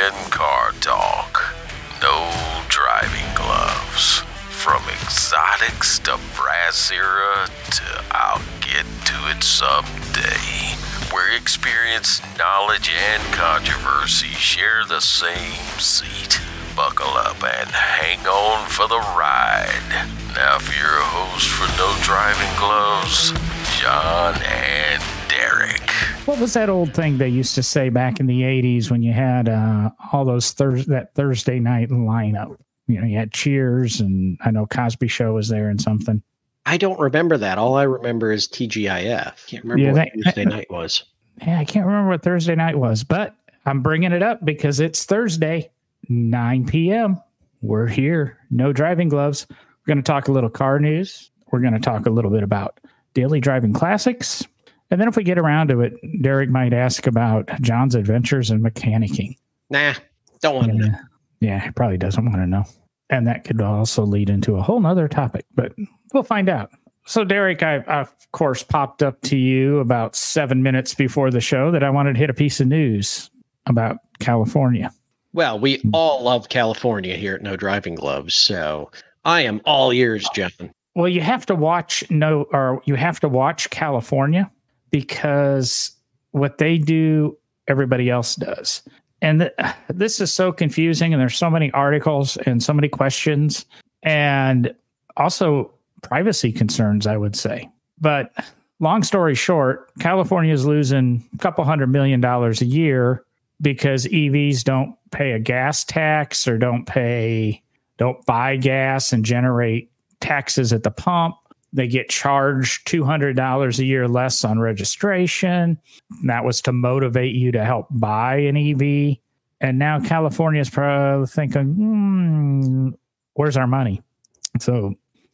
and car talk. No driving gloves. From exotics to brass era to I'll get to it someday. Where experience, knowledge, and controversy share the same seat. Buckle up and hang on for the ride. Now for your host for No Driving Gloves, John and Derek. What was that old thing they used to say back in the 80s when you had all those that Thursday night lineup? You know, you had Cheers, and I know Cosby Show was there and something. I don't remember that. All I remember is TGIF. Can't remember what Thursday night was. Yeah, I can't remember what Thursday night was, but I'm bringing it up because it's Thursday, 9 p.m. We're here. No driving gloves. We're going to talk a little car news. We're going to talk a little bit about daily driving classics. And then if we get around to it, Derek might ask about John's adventures in mechanicking. Nah, don't want to know. Yeah, he probably doesn't want to know. And that could also lead into a whole nother topic, but we'll find out. So, Derek, I, of course, popped up to you about 7 minutes before the show that I wanted to hit a piece of news about California. Well, we all love California here at No Driving Gloves, so I am all ears, John. Well, you have to watch California because what they do, everybody else does. And this is so confusing, and there's so many articles and so many questions, and also privacy concerns, I would say. But long story short, California is losing a couple $100 million a year because EVs don't pay a gas tax or don't buy gas and generate taxes at the pump. They get charged $200 a year less on registration. That was to motivate you to help buy an EV. And now California is probably thinking, where's our money? So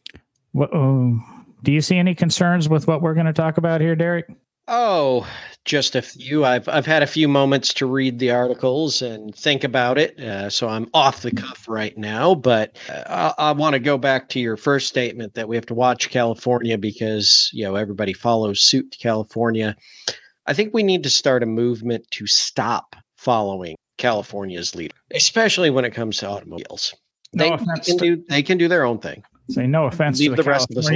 do you see any concerns with what we're going to talk about here, Derek? Oh, just a few. I've had a few moments to read the articles and think about it, so I'm off the cuff right now. But I want to go back to your first statement that we have to watch California because everybody follows suit to California. I think we need to start a movement to stop following California's leader, especially when it comes to automobiles. They can do their own thing. Say no offense to the rest of us.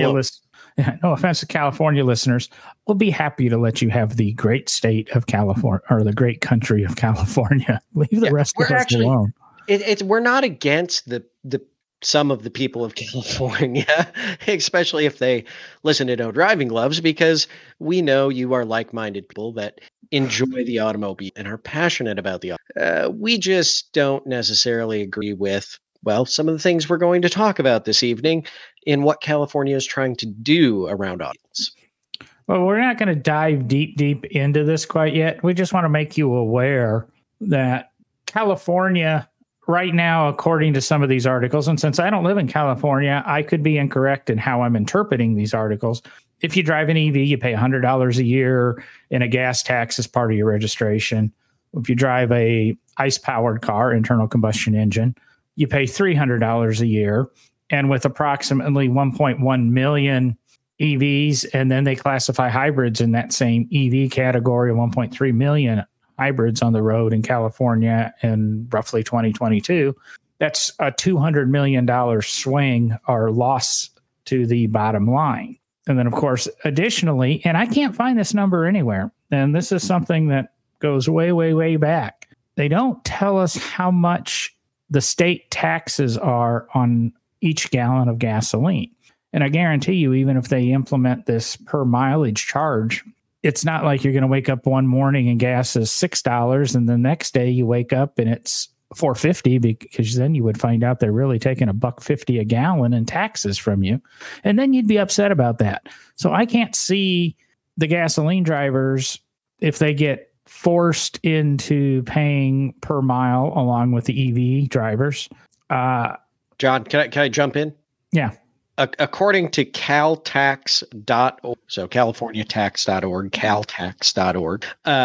No offense to California listeners. We'll be happy to let you have the great state of California or the great country of California. Leave the rest of us alone. We're not against the some of the people of California, especially if they listen to No Driving Gloves, because we know you are like-minded people that enjoy the automobile and are passionate about the automobile. We just don't necessarily agree with some of the things we're going to talk about this evening in what California is trying to do around automobiles. Well, we're not going to dive deep into this quite yet. We just want to make you aware that California right now, according to some of these articles, and since I don't live in California, I could be incorrect in how I'm interpreting these articles. If you drive an EV, you pay $100 a year in a gas tax as part of your registration. If you drive a ICE-powered car, internal combustion engine, you pay $300 a year. And with approximately 1.1 million EVs, and then they classify hybrids in that same EV category of 1.3 million hybrids on the road in California in roughly 2022, that's a $200 million swing or loss to the bottom line. And then, of course, additionally, and I can't find this number anywhere, and this is something that goes way, way, way back. They don't tell us how much the state taxes are on each gallon of gasoline. And I guarantee you, even if they implement this per mileage charge, it's not like you're going to wake up one morning and gas is $6 and the next day you wake up and it's $4.50, because then you would find out they're really taking $1.50 a gallon in taxes from you. And then you'd be upset about that. So I can't see the gasoline drivers, if they get forced into paying per mile along with the EV drivers. John, can I jump in? Yeah. According to caltax.org, so californiatax.org, caltax.org,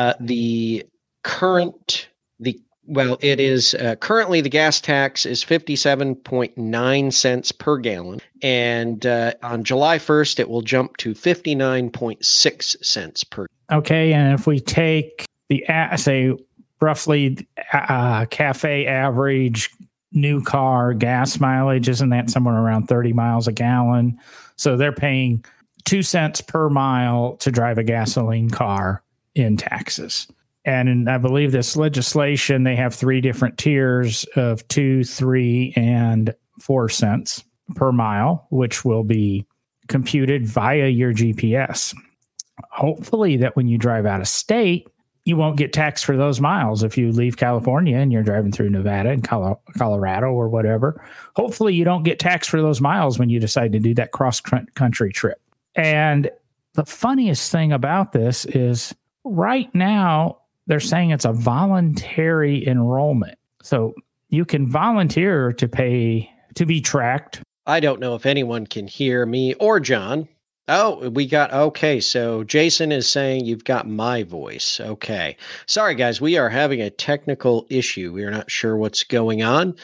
currently the gas tax is 57.9 cents per gallon. And on July 1st, it will jump to 59.6 cents per. Okay. And if we take roughly cafe average new car gas mileage, isn't that somewhere around 30 miles a gallon? So they're paying 2 cents per mile to drive a gasoline car in Texas. And I believe this legislation, they have 3 different tiers of 2, 3, and 4 cents per mile, which will be computed via your GPS. Hopefully that when you drive out of state, you won't get taxed for those miles. If you leave California and you're driving through Nevada and Colorado or whatever, hopefully you don't get taxed for those miles when you decide to do that cross-country trip. And the funniest thing about this is right now they're saying it's a voluntary enrollment. So you can volunteer to pay to be tracked. I don't know if anyone can hear me or John. Oh, okay. So Jason is saying you've got my voice. Okay. Sorry, guys. We are having a technical issue. We are not sure what's going on.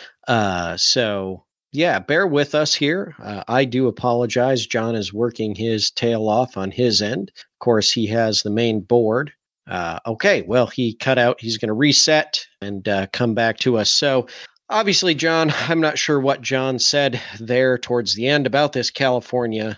So yeah, bear with us here. I do apologize. John is working his tail off on his end. Of course, he has the main board. Okay. Well, he cut out. He's going to reset and come back to us. So obviously, John, I'm not sure what John said there towards the end about this California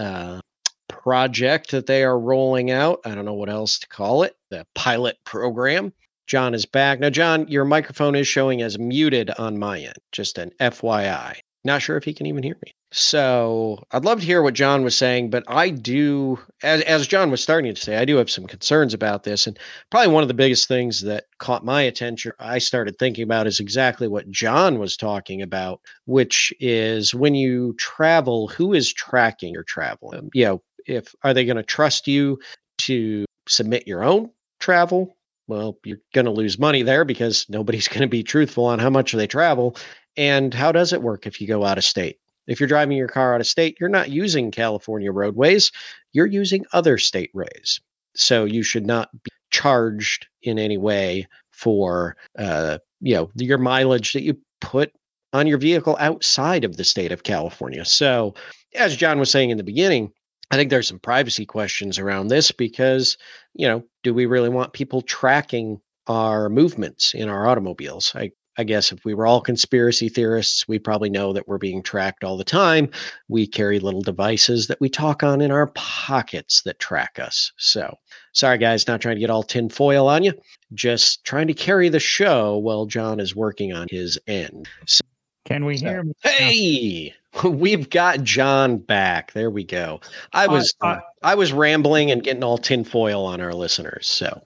project that they are rolling out. I don't know what else to call it. The pilot program. John is back. Now, John, your microphone is showing as muted on my end. Just an FYI. Not sure if he can even hear me. So I'd love to hear what John was saying, but I do, as John was starting to say, I do have some concerns about this. And probably one of the biggest things that caught my attention, I started thinking about is exactly what John was talking about, which is when you travel, who is tracking your travel? Are they going to trust you to submit your own travel? Well, you're going to lose money there because nobody's going to be truthful on how much they travel. And how does it work if you go out of state? If you're driving your car out of state, you're not using California roadways. You're using other state ways. So you should not be charged in any way for your mileage that you put on your vehicle outside of the state of California. So as John was saying in the beginning, I think there's some privacy questions around this because, do we really want people tracking our movements in our automobiles? I guess if we were all conspiracy theorists, we probably know that we're being tracked all the time. We carry little devices that we talk on in our pockets that track us. So sorry, guys, not trying to get all tinfoil on you. Just trying to carry the show while John is working on his end. So, can we hear me? Hey, we've got John back. There we go. I was rambling and getting all tinfoil on our listeners. So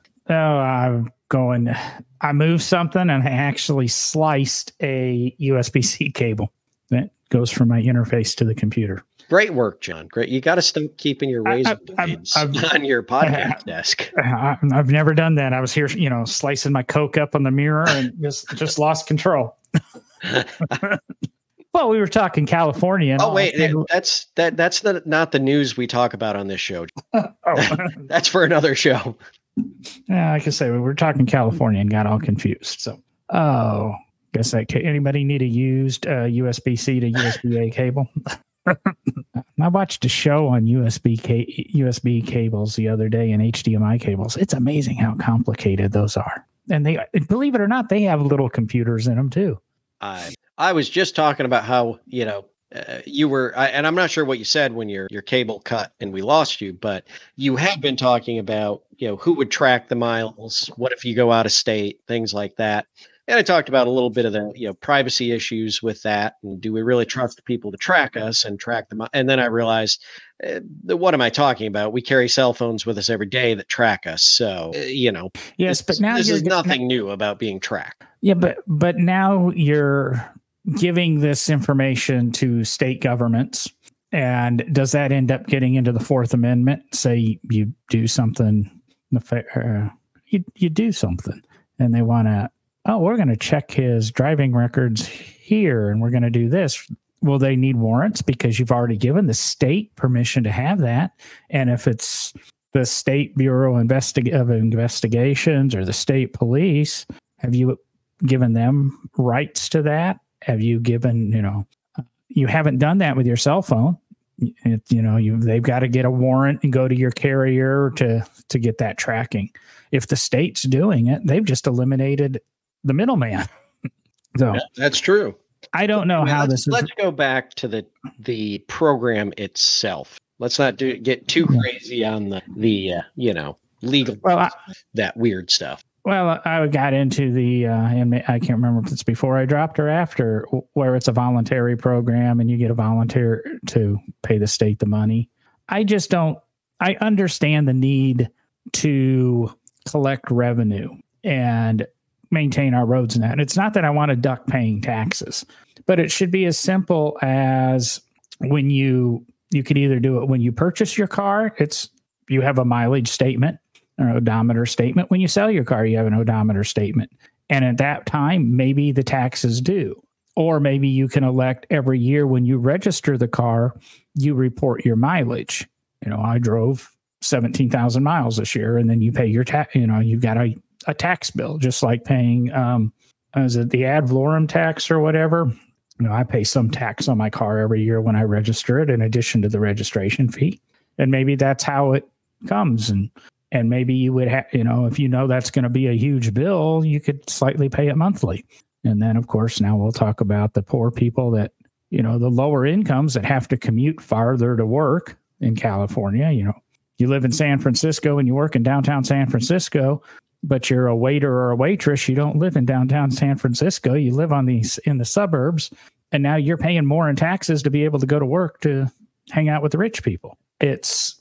I moved something and I actually sliced a USB-C cable that goes from my interface to the computer. Great work, John. Great. You got to stop keeping your razor blades on your podcast desk. I've never done that. I was here, slicing my Coke up on the mirror and just lost control. Well, we were talking California. Oh, wait, that's not the news we talk about on this show. That's for another show. Yeah, like I say, we were talking California and got all confused. So, guess anybody need a used USB-C to USB-A cable? I watched a show on USB cables the other day and HDMI cables. It's amazing how complicated those are. And they, believe it or not, they have little computers in them too. I was just talking about how, you were, and I'm not sure what you said when your cable cut and we lost you, but you had been talking about, who would track the miles? What if you go out of state? Things like that. And I talked about a little bit of the, privacy issues with that. And do we really trust people to track us and track them? And then I realized, what am I talking about? We carry cell phones with us every day that track us. So, yes, but now this is nothing new about being tracked. Yeah, but now you're giving this information to state governments. And does that end up getting into the Fourth Amendment? Say you do something, you do something and they want to, we're going to check his driving records here and we're going to do this. Well, they need warrants because you've already given the state permission to have that. And if it's the State Bureau of Investigations or the state police, have you given them rights to that? Have you given, you haven't done that with your cell phone. they've got to get a warrant and go to your carrier to get that tracking. If the state's doing it, they've just eliminated the middleman. So yeah, that's true. I don't know how this is. Let's go back to the program itself. Let's not get too crazy on the legal, that weird stuff. Well, I got into and I can't remember if it's before I dropped or after, where it's a voluntary program and you get a volunteer to pay the state the money. I understand the need to collect revenue and maintain our roads and that. It's not that I want to duck paying taxes, but it should be as simple as when you could either do it when you purchase your car, you have a mileage statement or odometer statement. When you sell your car, you have an odometer statement. And at that time, maybe the tax is due. Or maybe you can elect every year when you register the car, you report your mileage. I drove 17,000 miles this year, and then you pay your tax. You've got a tax bill, just like paying, is it the ad valorem tax or whatever? I pay some tax on my car every year when I register it, in addition to the registration fee. And maybe that's how it comes. And maybe you would have, if that's going to be a huge bill, you could slightly pay it monthly. And then, of course, now we'll talk about the poor people that, the lower incomes that have to commute farther to work in California. You live in San Francisco and you work in downtown San Francisco, but you're a waiter or a waitress. You don't live in downtown San Francisco. You live in the suburbs. And now you're paying more in taxes to be able to go to work to hang out with the rich people. It's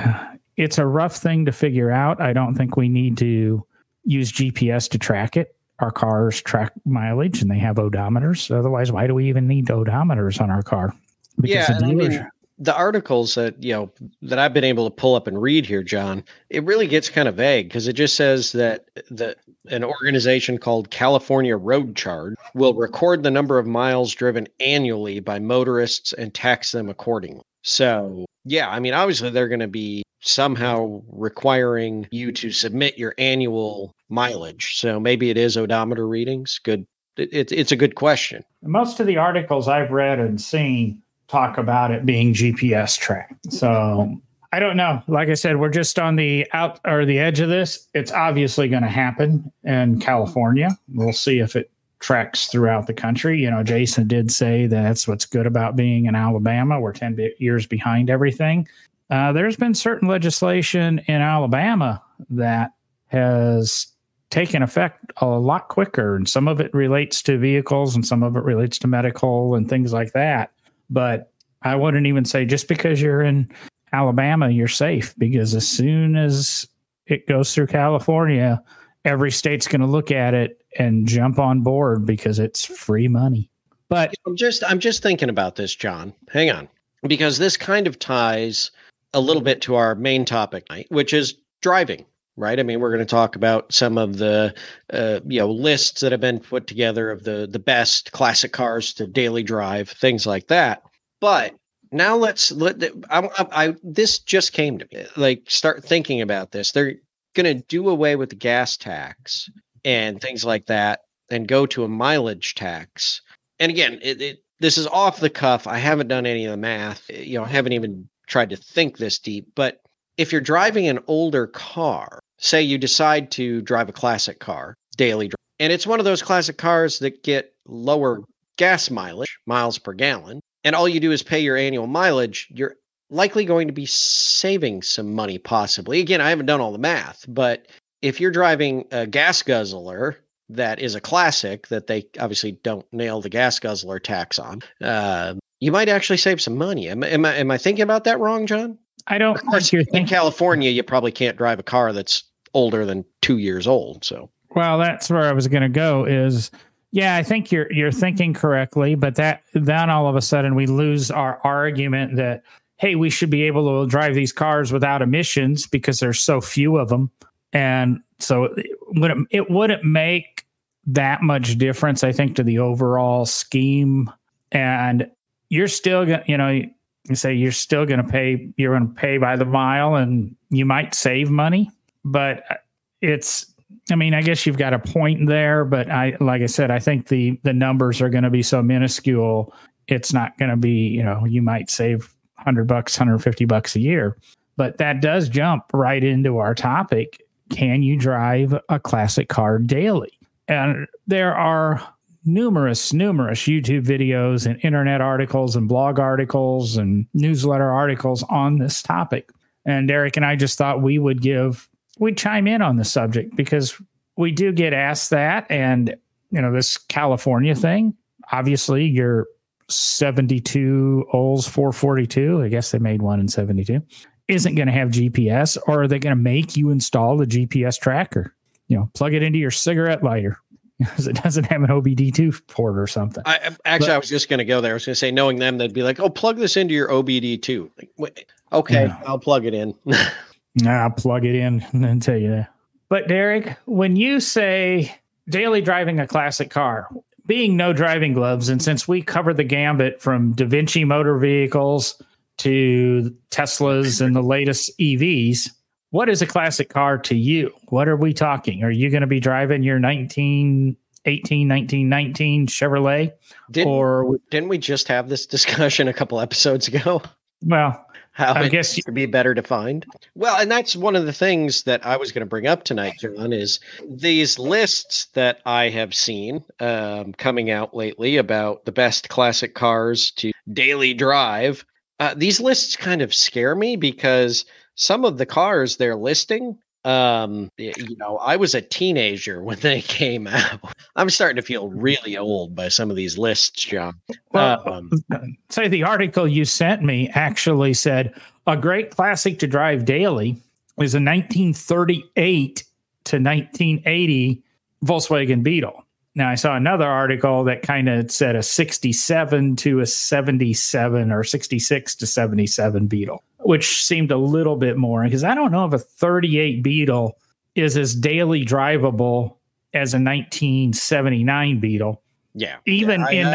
a rough thing to figure out. I don't think we need to use GPS to track it. Our cars track mileage and they have odometers. Otherwise, why do we even need odometers on our car? Because the articles that I've been able to pull up and read here, John, it really gets kind of vague because it just says that an organization called California Road Charge will record the number of miles driven annually by motorists and tax them accordingly. So, obviously they're going to be somehow requiring you to submit your annual mileage. So maybe it is odometer readings. Good. It's a good question. Most of the articles I've read and seen talk about it being GPS tracked. So I don't know. Like I said, we're just on the edge of this. It's obviously going to happen in California. We'll see if it tracks throughout the country. Jason did say that's what's good about being in Alabama. We're 10 years behind everything. There's been certain legislation in Alabama that has taken effect a lot quicker, and some of it relates to vehicles and some of it relates to medical and things like that. But I wouldn't even say just because you're in Alabama, you're safe, because as soon as it goes through California, every state's going to look at it and jump on board because it's free money. But I'm just thinking about this, John. Hang on, because this kind of ties a little bit to our main topic, which is driving, right? We're going to talk about some of the lists that have been put together of the best classic cars to daily drive, things like that. But now this just came to me. Start thinking about this. They're going to do away with the gas tax and things like that, and go to a mileage tax. And again, this is off the cuff. I haven't done any of the math. I haven't even tried to think this deep. But if you're driving an older car, say you decide to drive a classic car, daily drive, and it's one of those classic cars that get lower gas mileage, miles per gallon, and all you do is pay your annual mileage, you're likely going to be saving some money, possibly. Again, I haven't done all the math, but if you're driving a gas guzzler that is a classic that they obviously don't nail the gas guzzler tax on, you might actually save some money. Am I thinking about that wrong, John? I don't. Of course, in California, you probably can't drive a car that's older than 2 years old. So, well, that's where I was going to go. I think you're thinking correctly, but then all of a sudden we lose our argument that, hey, we should be able to drive these cars without emissions because there's so few of them, and so it wouldn't make that much difference, I think, to the overall scheme. And you're still going to, you say you're still going to pay, you're going to pay by the mile, and you might save money, but I guess you've got a point there, but like I said, I think the numbers are going to be so minuscule. It's not going to be, you might save $100, $150 a year. But that does jump right into our topic. Can you drive a classic car daily? And there are numerous YouTube videos and internet articles and blog articles and newsletter articles on this topic. And Derek and I just thought we'd chime in on the subject because we do get asked that. And, this California thing, obviously your 72 Olds 442, I guess they made one in 72, isn't going to have GPS, or are they going to make you install the GPS tracker? Plug it into your cigarette lighter because it doesn't have an OBD2 port or something. I was just going to go there. I was going to say, knowing them, they'd be like, "Oh, plug this into your OBD2." Like, wait, okay, yeah. I'll plug it in. I'll plug it in and then tell you that. But Derek, when you say daily driving a classic car, being no driving gloves, and since we cover the gambit from Da Vinci motor vehicles to Teslas and the latest EVs, what is a classic car to you? What are we talking? Are you going to be driving your 1919 Chevrolet? Didn't we just have this discussion a couple episodes ago? Well, I guess to be better defined. Well, and that's one of the things that I was going to bring up tonight, John, is these lists that I have seen coming out lately about the best classic cars to daily drive. These lists kind of scare me because some of the cars they're listing, I was a teenager when they came out. I'm starting to feel really old by some of these lists, John. Well, say the article you sent me actually said a great classic to drive daily is a 1938 to 1980 Volkswagen Beetle. Now, I saw another article that kind of said a 67 to a 77 or 66 to 77 Beetle, which seemed a little bit more, because I don't know if a 38 Beetle is as daily drivable as a 1979 Beetle. Yeah. Even in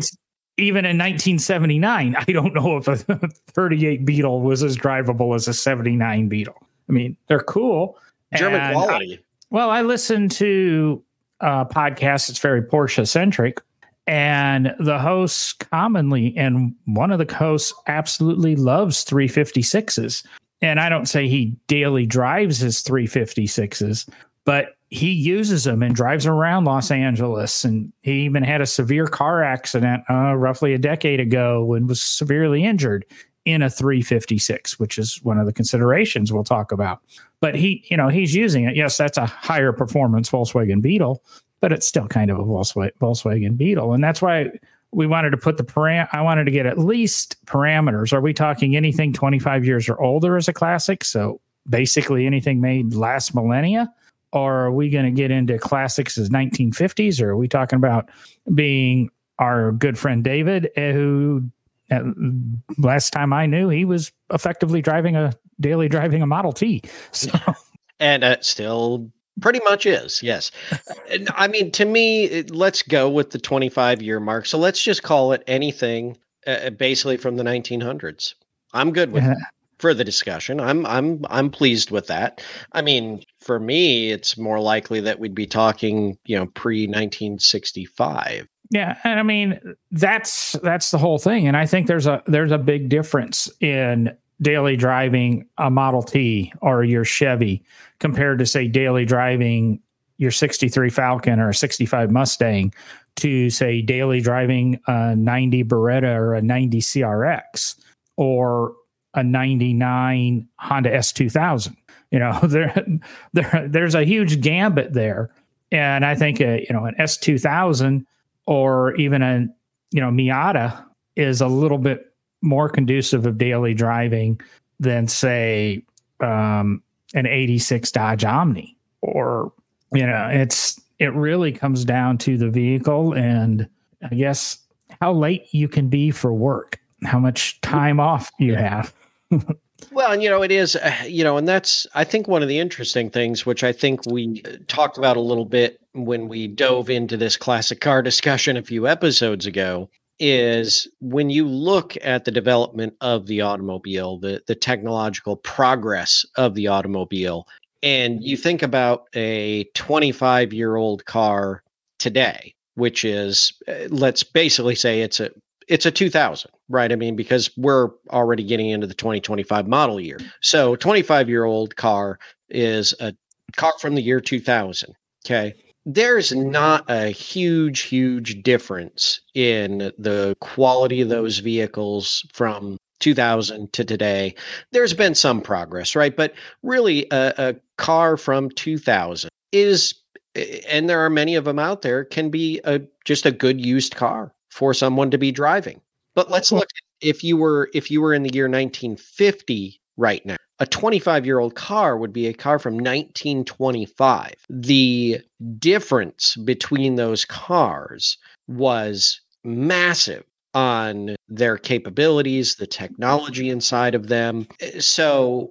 1979, I don't know if a 38 Beetle was as drivable as a 79 Beetle. I mean, they're cool. German quality. I listened to podcast that's very Porsche centric, and the hosts commonly, and one of the hosts absolutely loves 356s. And I don't say he daily drives his 356s, but he uses them and drives around Los Angeles. And he even had a severe car accident roughly a decade ago and was severely injured in a 356, which is one of the considerations we'll talk about. But he's using it. Yes, that's a higher performance Volkswagen Beetle, but it's still kind of a Volkswagen Beetle. And that's why we wanted to put I wanted to get at least parameters. Are we talking anything 25 years or older as a classic? So basically anything made last millennia? Or are we going to get into classics as 1950s? Or are we talking about being our good friend David, who last time I knew, he was effectively driving a Model T. So. And still pretty much is, yes. I mean, to me, let's go with the 25-year mark. So let's just call it anything basically from the 1900s. I'm good with that for the discussion. I'm pleased with that. I mean, for me, it's more likely that we'd be talking, pre-1965. Yeah, and I mean that's the whole thing, and I think there's a big difference in daily driving a Model T or your Chevy compared to, say, daily driving your 63 Falcon or a 65 Mustang to, say, daily driving a 90 Beretta or a 90 CRX or a 99 Honda S2000. There's a huge gambit there, and I think an S2000 or even a Miata is a little bit more conducive of daily driving than, say, an 86 Dodge Omni. Or it really comes down to the vehicle and, I guess, how late you can be for work, how much time off you have. Well, and it is, and that's, I think, one of the interesting things, which I think we talked about a little bit when we dove into this classic car discussion a few episodes ago, is when you look at the development of the automobile, the technological progress of the automobile, and you think about a 25-year-old car today, which is, let's basically say it's it's a 2000, right? I mean, because we're already getting into the 2025 model year. So 25-year-old car is a car from the year 2000. Okay. There's not a huge difference in the quality of those vehicles from 2000 to today. There's been some progress, right? But really, a car from 2000 is, and there are many of them out there, can be just a good used car for someone to be driving. But let's look at if you were in the year 1950 right now. A 25-year-old car would be a car from 1925. The difference between those cars was massive on their capabilities, the technology inside of them. So,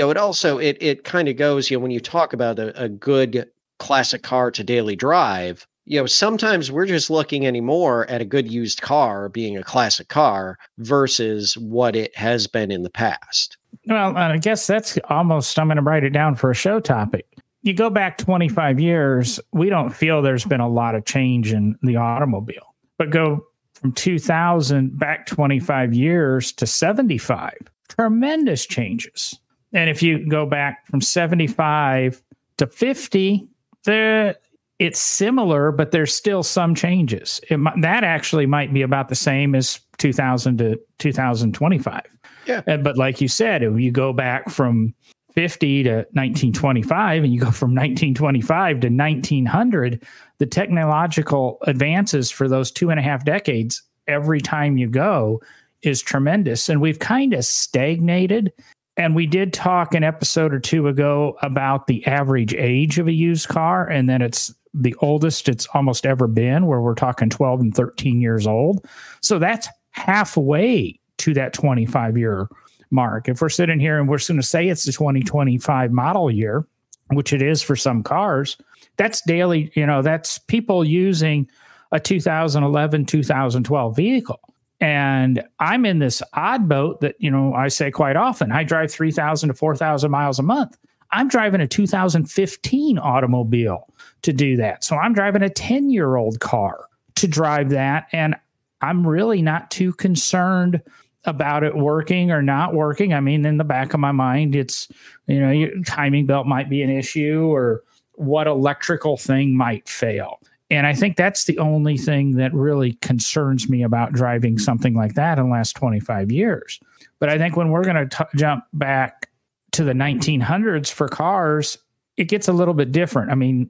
it kind of goes, when you talk about a good classic car to daily drive, sometimes we're just looking anymore at a good used car being a classic car versus what it has been in the past. Well, I guess that's almost, I'm going to write it down for a show topic. You go back 25 years, we don't feel there's been a lot of change in the automobile. But go from 2000 back 25 years to 75, tremendous changes. And if you go back from 75 to 50, it's similar, but there's still some changes. That actually might be about the same as 2000 to 2025. Yeah. But like you said, if you go back from 50 to 1925 and you go from 1925 to 1900, the technological advances for those 2.5 decades, every time you go, is tremendous. And we've kind of stagnated. And we did talk an episode or two ago about the average age of a used car, and then it's the oldest it's almost ever been, where we're talking 12 and 13 years old. So that's halfway to that 25-year mark. If we're sitting here and we're going to say it's the 2025 model year, which it is for some cars, that's daily, that's people using a 2011, 2012 vehicle. And I'm in this odd boat that, I say quite often, I drive 3,000 to 4,000 miles a month. I'm driving a 2015 automobile to do that. So I'm driving a 10-year-old car to drive that. And I'm really not too concerned about it working or not working. I mean, in the back of my mind, it's, your timing belt might be an issue or what electrical thing might fail. And I think that's the only thing that really concerns me about driving something like that in the last 25 years. But I think when we're going to jump back to the 1900s for cars, it gets a little bit different. I mean,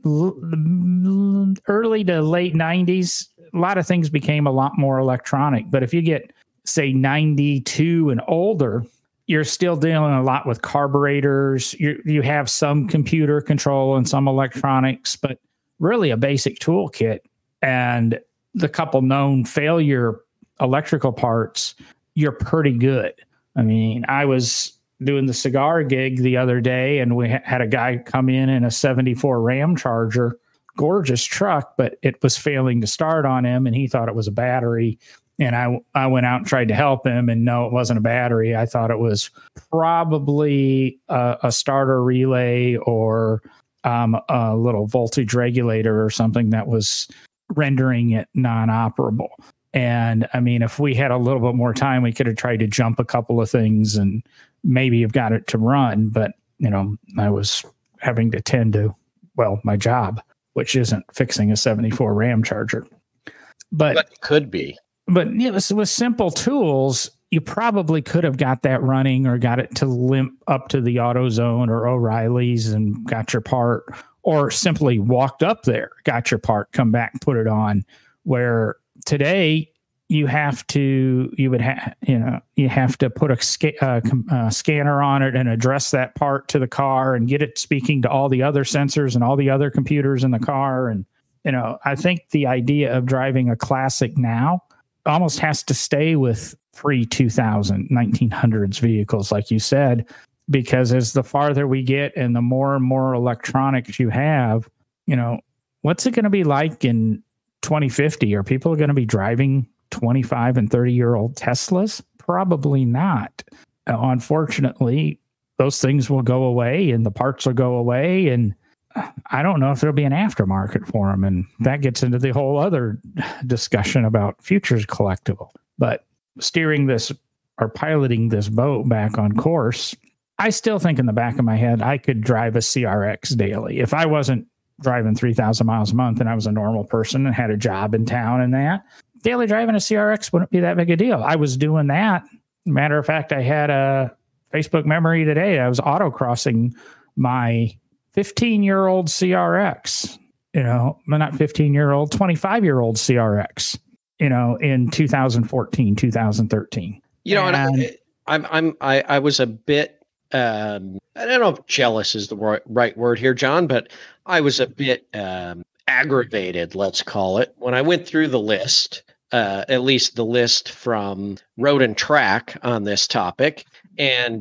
early to late 90s, a lot of things became a lot more electronic. But if you get, say, 92 and older, you're still dealing a lot with carburetors. You have some computer control and some electronics, but really a basic toolkit and the couple known failure electrical parts, you're pretty good. I mean, I was doing the cigar gig the other day and we had a guy come in a 74 Ram Charger, gorgeous truck, but it was failing to start on him and he thought it was a battery. And I went out and tried to help him, and no, it wasn't a battery. I thought it was probably a starter relay or a little voltage regulator or something that was rendering it non-operable. And I mean, if we had a little bit more time, we could have tried to jump a couple of things and maybe have got it to run. But, I was having to tend to, my job, which isn't fixing a 74 Ram Charger. But it could be. But with simple tools, you probably could have got that running or got it to limp up to the AutoZone or O'Reilly's and got your part, or simply walked up there, got your part, come back, put it on. Where today you have to put a scanner on it and address that part to the car and get it speaking to all the other sensors and all the other computers in the car. And, I think the idea of driving a classic now almost has to stay with pre-2000, 1900s vehicles, like you said, because as the farther we get and the more and more electronics you have, what's it going to be like in 2050? Are people going to be driving 25 and 30-year-old Teslas? Probably not. Unfortunately, those things will go away and the parts will go away, and I don't know if there'll be an aftermarket for them. And that gets into the whole other discussion about futures collectible. But steering this or piloting this boat back on course, I still think in the back of my head, I could drive a CRX daily. If I wasn't driving 3,000 miles a month and I was a normal person and had a job in town and that, daily driving a CRX wouldn't be that big a deal. I was doing that. Matter of fact, I had a Facebook memory today. I was autocrossing my 15-year-old CRX, not 15-year-old, 25-year-old CRX, in 2014, 2013. I was a bit, I don't know if jealous is the right word here, John, but I was a bit aggravated, let's call it, when I went through the list, at least the list from Road and Track on this topic. And,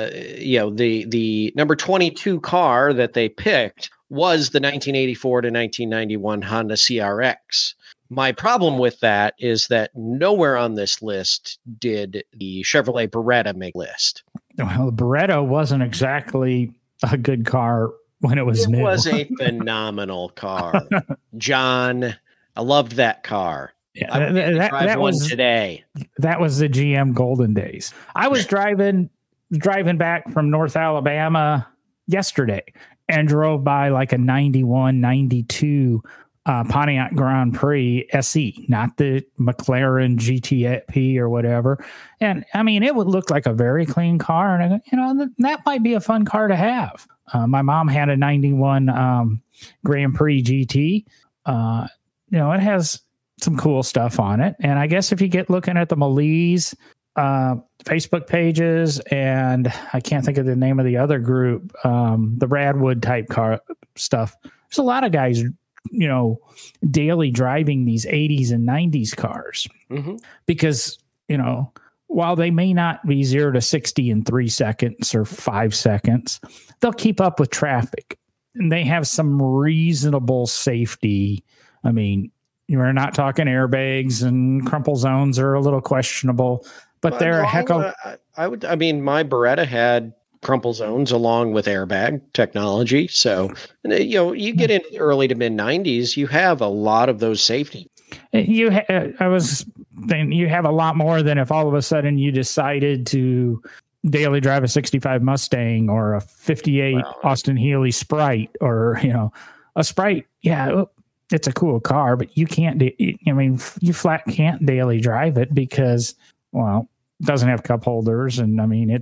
the number 22 car that they picked was the 1984 to 1991 Honda CRX. My problem with that is that nowhere on this list did the Chevrolet Beretta make list. Well, the Beretta wasn't exactly a good car when it was new. It was a phenomenal car. John, I loved that car. Yeah, I drive one today. That was the GM golden days. I was driving back from North Alabama yesterday and drove by like a 91, 92 Pontiac Grand Prix SE, not the McLaren GTP or whatever. And I mean, it would look like a very clean car. And, that might be a fun car to have. My mom had a 91 Grand Prix GT. It has some cool stuff on it. And I guess if you get looking at the Malise Facebook pages, and I can't think of the name of the other group, the Radwood type car stuff, there's a lot of guys daily driving these 80s and 90s cars because, while they may not be 0 to 60 in 3 seconds or 5 seconds, they'll keep up with traffic and they have some reasonable safety. I mean, you're not talking airbags, and crumple zones are a little questionable, but they're a heck of. My Beretta had crumple zones along with airbag technology. So, you get into the early to mid 90s, you have a lot of those safety. You have a lot more than if all of a sudden you decided to daily drive a 65 Mustang or a 58 Austin Healey Sprite or, a Sprite. Yeah, it's a cool car, but you can't, you flat can't daily drive it because, it doesn't have cup holders. And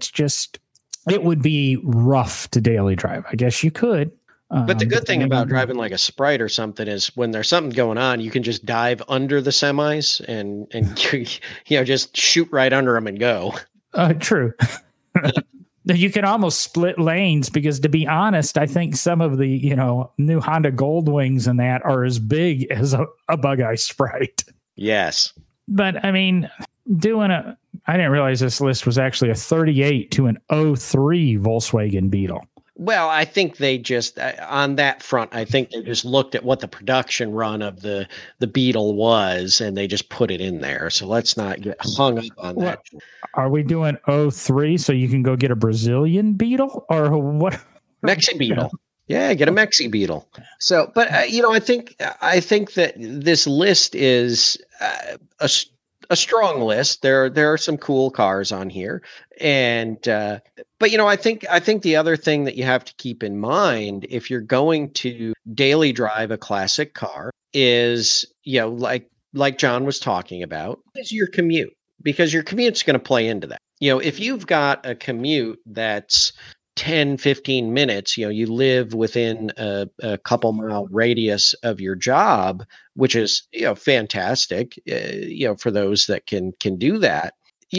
it would be rough to daily drive. I guess you could. But the good thing about driving like a Sprite or something is when there's something going on, you can just dive under the semis and just shoot right under them and go. True. You can almost split lanes because, to be honest, I think some of the, new Honda Goldwings and that are as big as a Bug-Eye Sprite. Yes. But I mean, I didn't realize this list was actually a 38 to an 03 Volkswagen Beetle. Well, I think they just, on that front, I think they just looked at what the production run of the Beetle was, and they just put it in there. So let's not get hung up on that. Are we doing 03 so you can go get a Brazilian Beetle or what? Mexi Beetle. Yeah, get a Mexi Beetle. So, but I think that this list is a strong list. There are some cool cars on here, and but I think the other thing that you have to keep in mind if you're going to daily drive a classic car is like John was talking about, is your commute, because your commute's going to play into that. If you've got a commute that's 10, 15 minutes, you live within a couple mile radius of your job, which is, fantastic, for those that can do that.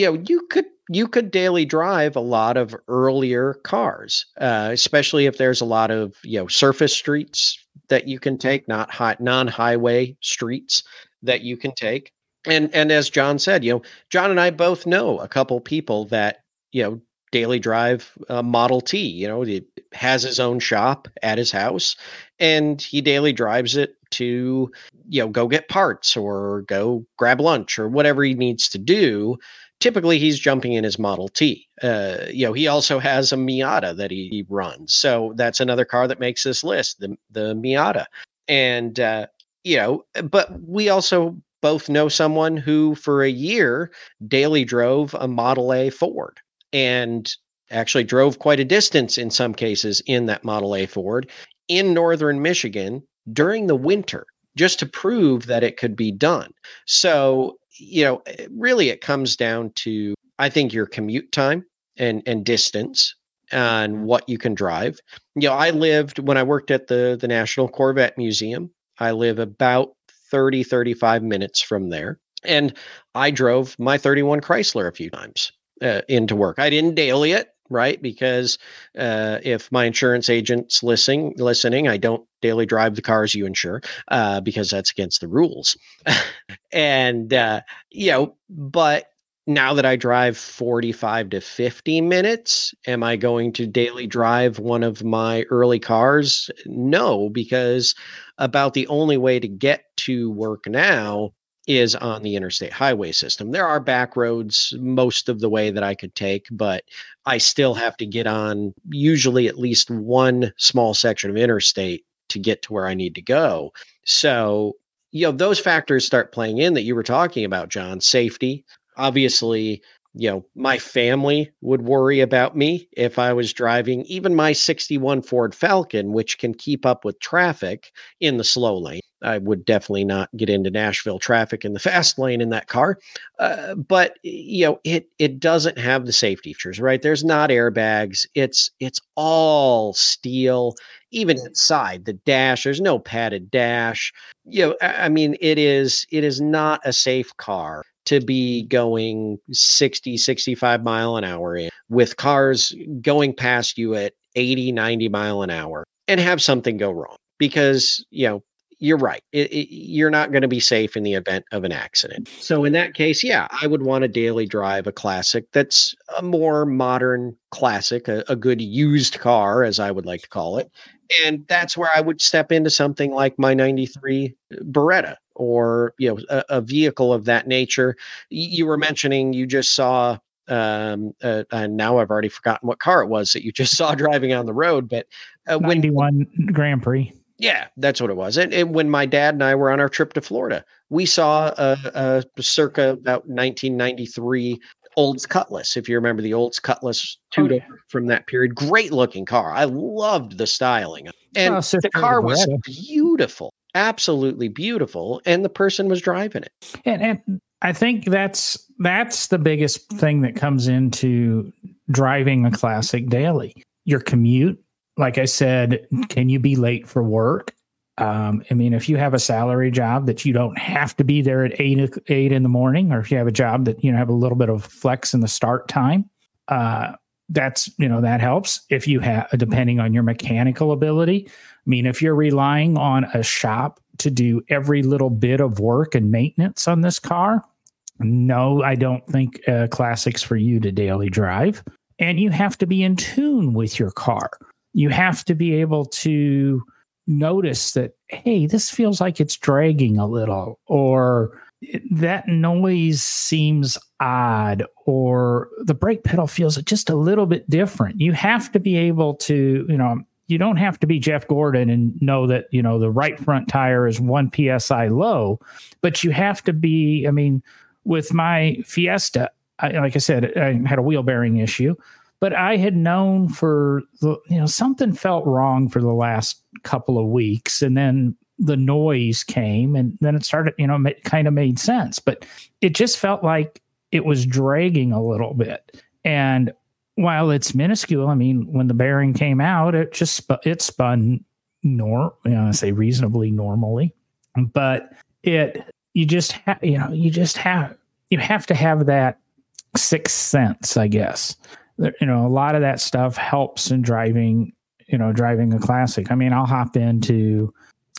You could daily drive a lot of earlier cars, especially if there's a lot of, surface streets that you can take, not non-highway streets that you can take. And as John said, John and I both know a couple people that, daily drive Model T. He has his own shop at his house, and he daily drives it to, go get parts or go grab lunch or whatever he needs to do. Typically, he's jumping in his Model T. He also has a Miata that he runs. So that's another car that makes this list, the Miata. And, but we also both know someone who for a year daily drove a Model A Ford and actually drove quite a distance in some cases in that Model A Ford in northern Michigan during the winter just to prove that it could be done. So, really it comes down to, I think, your commute time and distance and what you can drive. I lived when I worked at the National Corvette Museum. I live about 35 minutes from there. And I drove my 31 Chrysler a few times into work. I didn't daily it, right? Because if my insurance agent's listening, I don't daily drive the cars you insure because that's against the rules. And, but now that I drive 45 to 50 minutes, am I going to daily drive one of my early cars? No, because about the only way to get to work now is on the interstate highway system. There are back roads most of the way that I could take, but I still have to get on usually at least one small section of interstate to get to where I need to go. So, those factors start playing in that you were talking about, John. Safety. Obviously, my family would worry about me if I was driving even my 61 Ford Falcon, which can keep up with traffic in the slow lane. I would definitely not get into Nashville traffic in the fast lane in that car. But it doesn't have the safety features, right? There's not airbags. It's all steel. Even inside the dash, there's no padded dash. I mean, it is not a safe car to be going 60, 65 mile an hour in with cars going past you at 80, 90 mile an hour and have something go wrong because, you're right. You're not going to be safe in the event of an accident. So in that case, yeah, I would want to daily drive a classic that's a more modern classic, a good used car, as I would like to call it. And that's where I would step into something like my 93 Beretta or, a vehicle of that nature. You were mentioning you just saw, and now I've already forgotten what car it was that you just saw driving on the road, but 91 Grand Prix. Yeah, that's what it was. And when my dad and I were on our trip to Florida, we saw a circa about 1993 Olds Cutlass. If you remember the Olds Cutlass two-door from that period, great looking car. I loved the styling, and the car was beautiful, absolutely beautiful, and the person was driving it. And I think that's the biggest thing that comes into driving a classic daily. Your commute. Like I said, can you be late for work? I mean, if you have a salary job that you don't have to be there at 8 in the morning, or if you have a job that, have a little bit of flex in the start time, that helps. If you have, depending on your mechanical ability, I mean, if you're relying on a shop to do every little bit of work and maintenance on this car, no, I don't think Classic's for you to daily drive. And you have to be in tune with your car. You have to be able to notice that, hey, this feels like it's dragging a little, or that noise seems odd, or the brake pedal feels just a little bit different. You have to be able to, you don't have to be Jeff Gordon and know that, the right front tire is 1 PSI low, but you have to be, I mean, with my Fiesta, like I said, I had a wheel bearing issue. But I had known for, something felt wrong for the last couple of weeks. And then the noise came and then it started, it kind of made sense. But it just felt like it was dragging a little bit. And while it's minuscule, I mean, when the bearing came out, it spun I say reasonably normally. But you have to have that sixth sense, I guess. A lot of that stuff helps in driving a classic. I mean, I'll hop into,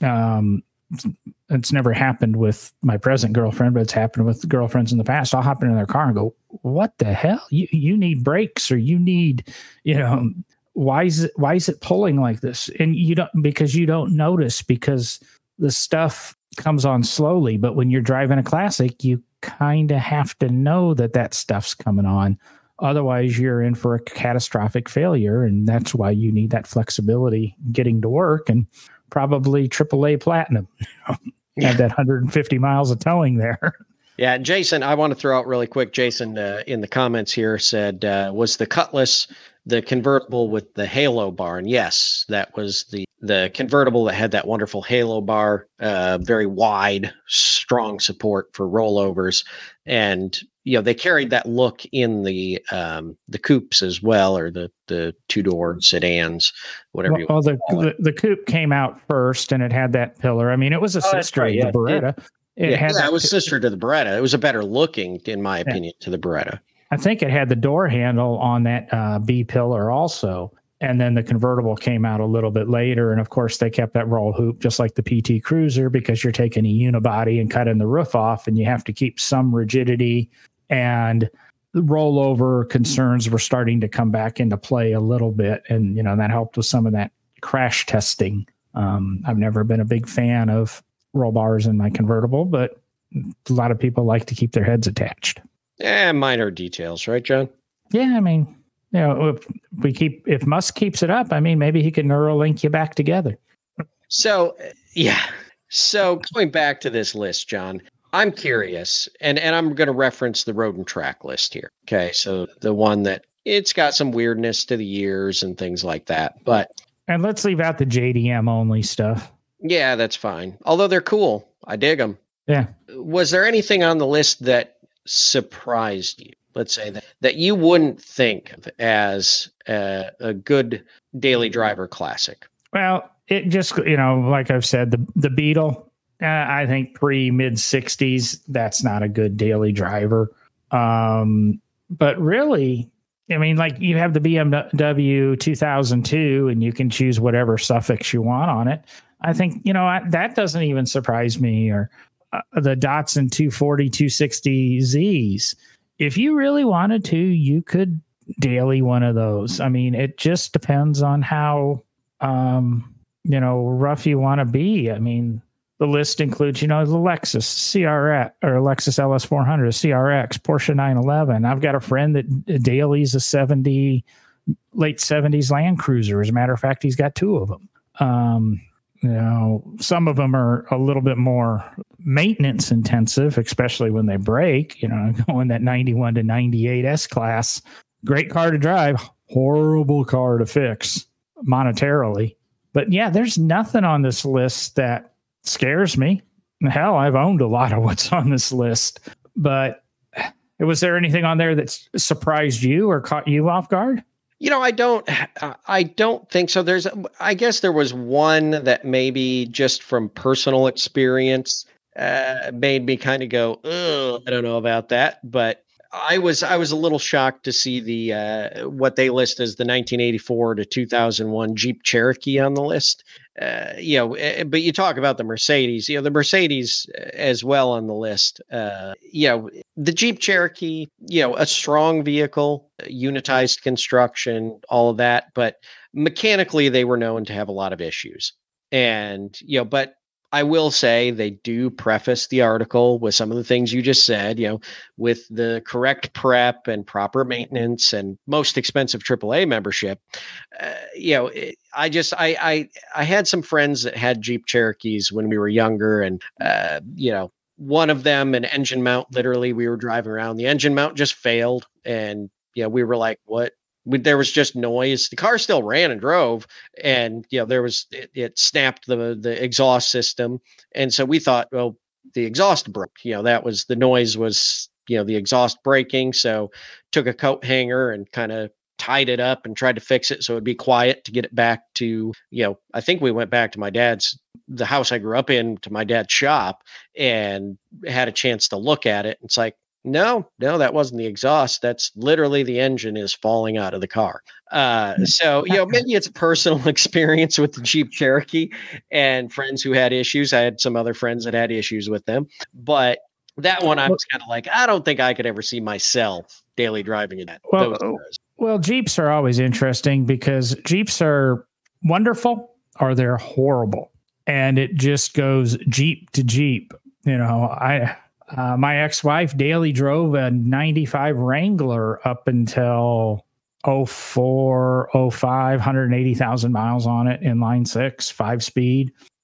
it's never happened with my present girlfriend, but it's happened with girlfriends in the past. I'll hop into their car and go, what the hell? You need brakes, or you need, why is it pulling like this? And you don't notice because the stuff comes on slowly. But when you're driving a classic, you kind of have to know that stuff's coming on. Otherwise, you're in for a catastrophic failure, and that's why you need that flexibility getting to work and probably AAA platinum. have that 150 miles of towing there. Yeah, Jason, I want to throw out really quick. Jason in the comments here said, was the Cutlass the convertible with the halo bar? And yes, that was the convertible that had that wonderful halo bar, very wide, strong support for rollovers. And, they carried that look in the coupes as well, or the two-door sedans, whatever Well, the coupe came out first, and it had that pillar. I mean, it was a sister of the Beretta. It was sister to the Beretta. It was a better looking, in my opinion, to the Beretta. I think it had the door handle on that B pillar also. And then the convertible came out a little bit later. And of course, they kept that roll hoop just like the PT Cruiser, because you're taking a unibody and cutting the roof off, and you have to keep some rigidity. And the rollover concerns were starting to come back into play a little bit. And, that helped with some of that crash testing. I've never been a big fan of roll bars in my convertible, but a lot of people like to keep their heads attached. Minor details, right, John? Yeah, I mean, if Musk keeps it up, I mean, maybe he can Neuralink you back together. So going back to this list, John, I'm curious, and I'm going to reference the Road and Track list here. Okay, so the one that it's got some weirdness to the years and things like that, and let's leave out the JDM only stuff. Yeah, that's fine. Although they're cool. I dig them. Yeah. Was there anything on the list that surprised you? Let's say that you wouldn't think of as a good daily driver classic? Well, it just, like I've said, the Beetle, I think mid 60s, that's not a good daily driver. But really, I mean, like you have the BMW 2002 and you can choose whatever suffix you want on it. I think, that doesn't even surprise me. Or the Datsun 240, 260Zs. If you really wanted to, you could daily one of those. I mean, it just depends on how, rough you want to be. I mean, the list includes, the Lexus CRX or Lexus LS400, CRX, Porsche 911. I've got a friend that dailies a late 70s Land Cruiser. As a matter of fact, he's got two of them. Some of them are a little bit more maintenance intensive, especially when they break, going that 91 to 98 S-Class. Great car to drive, horrible car to fix monetarily. But yeah, there's nothing on this list that scares me. Hell, I've owned a lot of what's on this list. But was there anything on there that surprised you or caught you off guard? I don't think so. I guess there was one that maybe just from personal experience made me kind of go, ugh, I don't know about that. But I was a little shocked to see the what they list as the 1984 to 2001 Jeep Cherokee on the list. But you talk about the Mercedes, the Mercedes as well on the list. The Jeep Cherokee, a strong vehicle, unitized construction, all of that, but mechanically they were known to have a lot of issues. And, but I will say they do preface the article with some of the things you just said, with the correct prep and proper maintenance and most expensive AAA membership. I had some friends that had Jeep Cherokees when we were younger, and one of them, an engine mount, literally we were driving around, the engine mount just failed, and we were like, what? There was just noise. The car still ran and drove, and it snapped the exhaust system, and so we thought, well, the exhaust broke. That was the noise was the exhaust breaking. So took a coat hanger and kind of tied it up and tried to fix it so it'd be quiet to get it back to I think we went back to the house I grew up in, to my dad's shop, and had a chance to look at it. It's like, No, that wasn't the exhaust. That's literally the engine is falling out of the car. So, maybe it's a personal experience with the Jeep Cherokee and friends who had issues. I had some other friends that had issues with them, but that one I was kind of like, I don't think I could ever see myself daily driving in that. Well, Jeeps are always interesting because Jeeps are wonderful or they're horrible. And it just goes Jeep to Jeep. My ex-wife daily drove a 95 Wrangler up until 04, 05, 180,000 miles on it, inline six, 5-speed.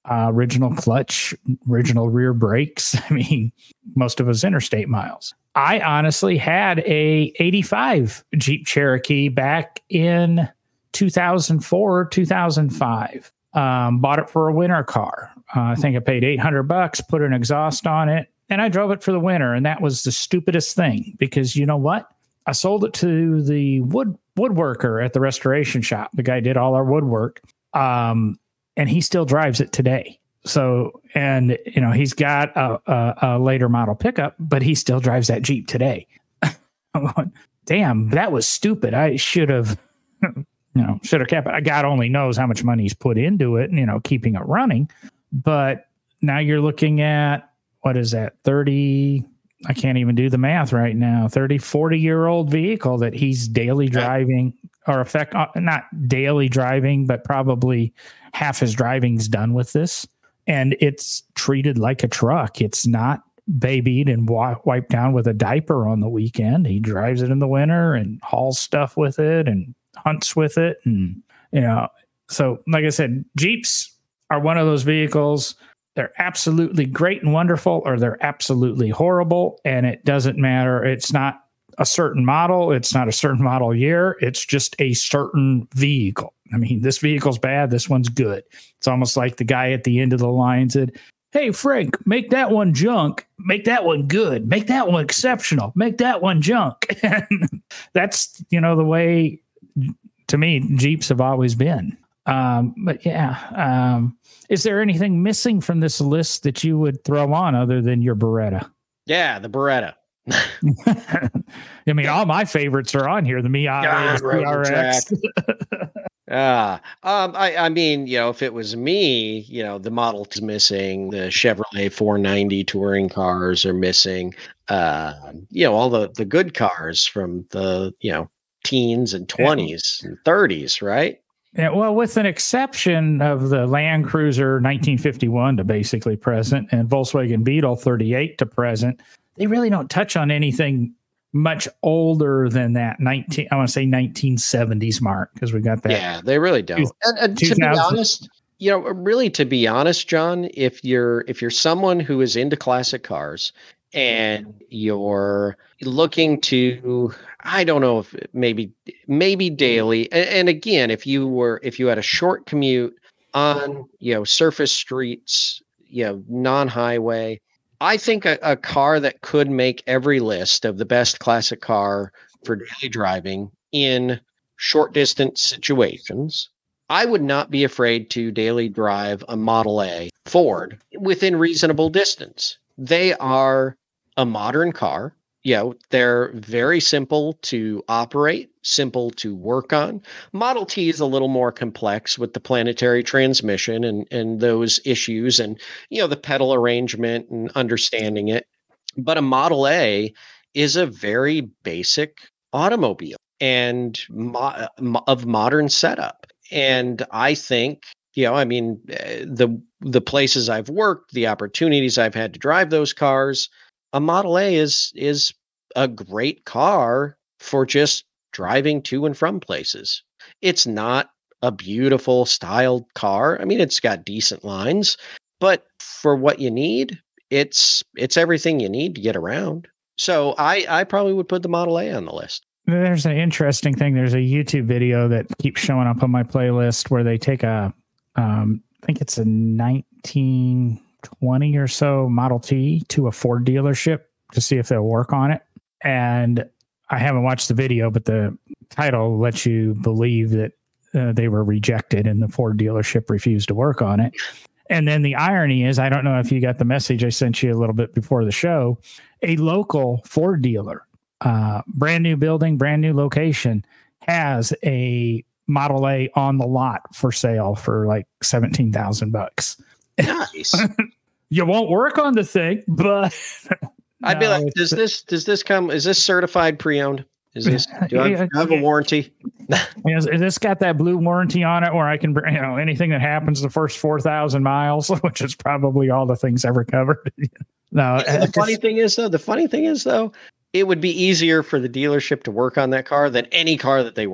original clutch, original rear brakes. I mean, most of us interstate miles. I honestly had a 85 Jeep Cherokee back in 2004, 2005. Bought it for a winter car. I think I paid $800, put an exhaust on it, and I drove it for the winter. And that was the stupidest thing, because you know what? I sold it to the woodworker at the restoration shop. The guy did all our woodwork. And he still drives it today. So, and you know, he's got a later model pickup, but he still drives that Jeep today. I'm going, damn, that was stupid. I should have, should have kept it. God only knows how much money he's put into it and, keeping it running. But now you're looking at, what is that? 30, I can't even do the math right now. 30, 40-year-old vehicle that he's daily driving, or not daily driving, but probably half his driving's done with this. And it's treated like a truck. It's not babied and wiped down with a diaper on the weekend. He drives it in the winter and hauls stuff with it and hunts with it. And, so like I said, Jeeps are one of those vehicles. They're absolutely great and wonderful, or they're absolutely horrible. And it doesn't matter. It's not a certain model. It's not a certain model year. It's just a certain vehicle. I mean, this vehicle's bad. This one's good. It's almost like the guy at the end of the line said, hey, Frank, make that one junk. Make that one good. Make that one exceptional. Make that one junk. And that's, the way, to me, Jeeps have always been. But yeah, is there anything missing from this list that you would throw on other than your Beretta? Yeah, the Beretta. I mean, all my favorites are on here. The Miata, the CRX. I mean, if it was me, the Model T is missing, the Chevrolet 490 touring cars are missing, all the good cars from the, teens and 20s and 30s, right? Yeah, well, with an exception of the Land Cruiser 1951 to basically present and Volkswagen Beetle 38 to present, they really don't touch on anything much older than that 1970s mark, because we got that. Yeah, they really don't. And to be honest, to be honest, John, if you're someone who is into classic cars and you're looking to, I don't know, if maybe daily, and again, if you had a short commute on surface streets, non-highway, I think a car that could make every list of the best classic car for daily driving in short distance situations, I would not be afraid to daily drive a Model A Ford within reasonable distance. They are a modern car. They're very simple to operate, simple to work on. Model T is a little more complex with the planetary transmission and those issues and, the pedal arrangement and understanding it. But a Model A is a very basic automobile and of modern setup. And I think, the places I've worked, the opportunities I've had to drive those cars, a Model A is a great car for just driving to and from places. It's not a beautiful styled car. I mean, it's got decent lines, but for what you need, it's everything you need to get around. So I probably would put the Model A on the list. There's an interesting thing. There's a YouTube video that keeps showing up on my playlist where they take I think it's a 1920 or so Model T to a Ford dealership to see if they'll work on it. And I haven't watched the video, but the title lets you believe that they were rejected and the Ford dealership refused to work on it. And then the irony is, I don't know if you got the message I sent you a little bit before the show, a local Ford dealer, brand new building, brand new location, has a Model A on the lot for sale for like $17,000. Nice. You won't work on the thing, but I'd be like, does this come? Is this certified pre-owned? Is this? Do I have a warranty? Is this got that blue warranty on it, where I can, anything that happens the first 4,000 miles, which is probably all the things ever covered. No. The funny thing is though, it would be easier for the dealership to work on that car than any car that they work on.